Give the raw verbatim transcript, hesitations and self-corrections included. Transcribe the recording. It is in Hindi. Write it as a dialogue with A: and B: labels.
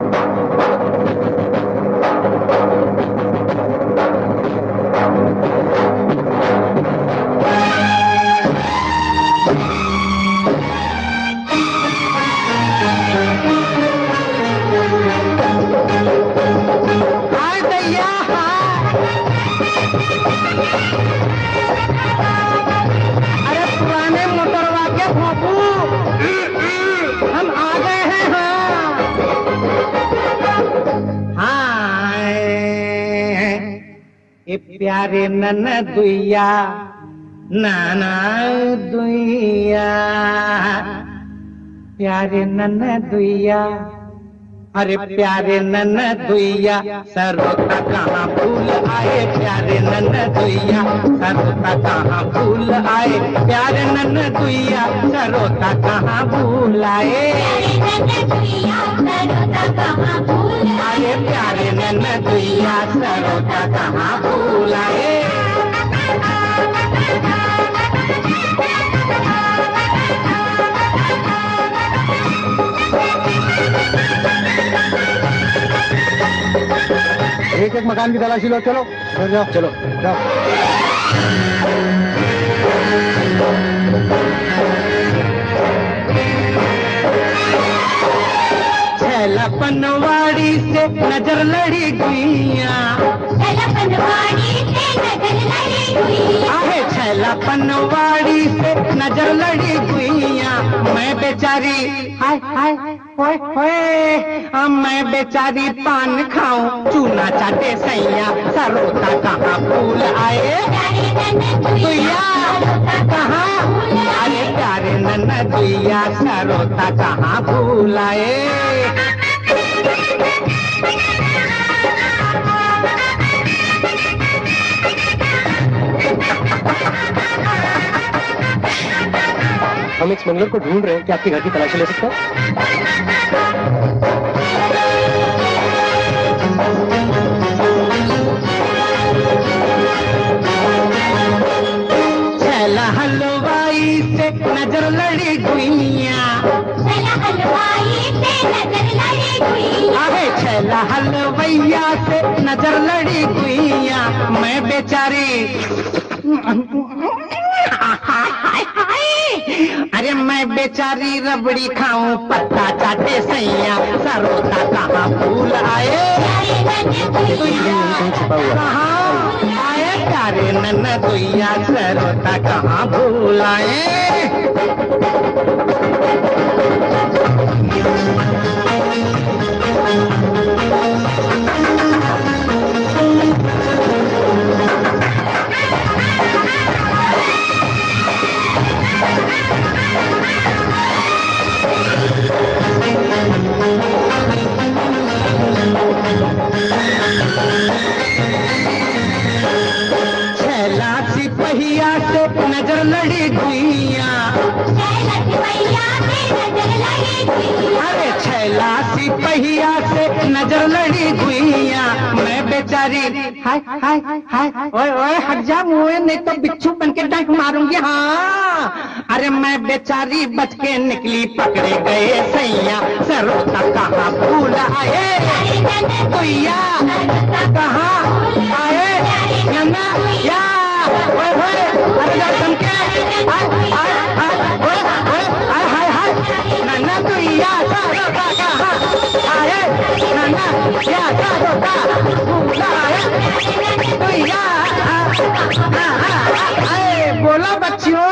A: प्यारे नन दुइया नाना दुइया, प्यारे नन दुइया, अरे प्यारे नन दुइया, सरोता कहाँ फूल आए, प्यारे नन दुइया, सरोता कहाँ फूल आए, प्यारे नन दुइया, सरोता कहाँ फूल आए, आए प्यारे नन दुइया, सरोता कहाँ फूल आए।
B: एक एक मकान की तलाशी लो, चलो जाओ, चलो जाओ।
A: छैला पनवाड़ी से नजर लड़ी गुइया, छैला पनवाड़ी से नजर लड़ी गुइया, आहे छैला पनवाड़ी से नजर लड़ी गुइया, मैं बेचारी हाय हाय होए होए, मैं बेचारी पान खाऊं चूना चाटे सैया, सरोता कहाँ फूल आए, दुइया कहाँ, अरे प्यारे नन दुइया, सरोता कहाँ फूल आए।
B: हम एक स्मगलर को ढूंढ रहे हैं, क्या आपके घर की तलाशी ले सकते हैं?
A: छैला हलवाई से नजर लड़ी गुइया, छैला हलवाई से नजर लड़ी गुइया, अरे छैला हलवैया से नजर लड़ी गुइया, मैं बेचारी अरे मैं बेचारी रबड़ी खाऊं पत्ता चाटे सैया, सरोता कहाँ फूल आए, कहाँ आए प्यारे नन दुइया, सरोता कहाँ फूल आए। छैला सिपहिया से नजर लड़ी गुइया, अरे छैला सिपहिया से नजर लड़ी गुइया, मैं बेचारी हाय हाय हाय, ओए ओए हट जा मुँह, नहीं तो बिच्छू बन के डंक मारूंगी। हाँ अरे मैं बेचारी बच के निकली, पकड़े गए सैया, सरोता कहाँ फूल आए, गुइया कहाँ आए, नन्ना या ओए ओए, अरे जा चमके, हाय हाय हाय, ओए ओए हाय हाय हाय, नन्ना गुइया सरोता कहाँ आए, नन्ना या सरोता फूल आए, गुइया बोला बच्चियों।